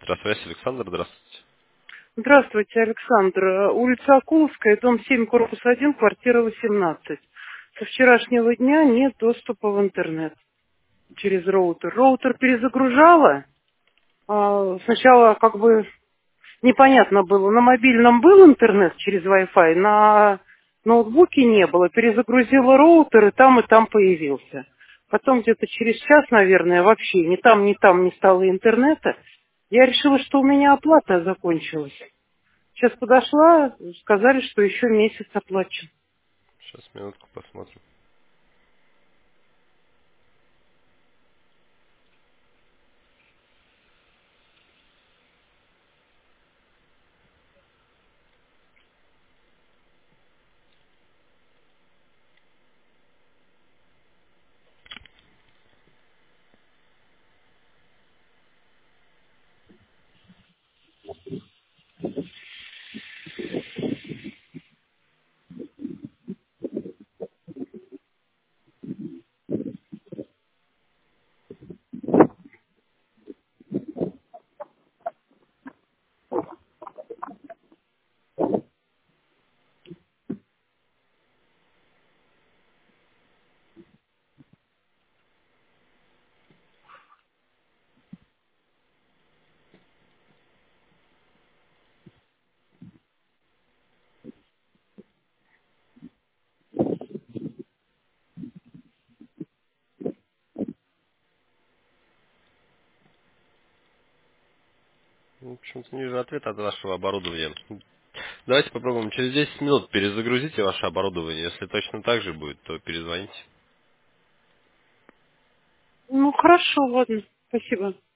Электросвязь, Александр, здравствуйте. Здравствуйте, Александр. Улица Акуловская, дом 7, корпус 1, квартира 18. Со вчерашнего дня нет доступа в интернет через роутер. Роутер перезагружала. Сначала как бы непонятно было. На мобильном был интернет через Wi-Fi, на ноутбуке не было. Перезагрузила роутер, и там появился. Потом где-то через час, наверное, вообще ни там не стало интернета. Я решила, что у меня оплата закончилась. Сейчас подошла, сказали, что еще месяц оплачу. Сейчас, минутку, посмотрим. Ну, почему-то не вижу ответа от вашего оборудования. Давайте попробуем через 10 минут перезагрузите ваше оборудование. Если точно так же будет, то перезвоните. Ну, хорошо, ладно. Спасибо.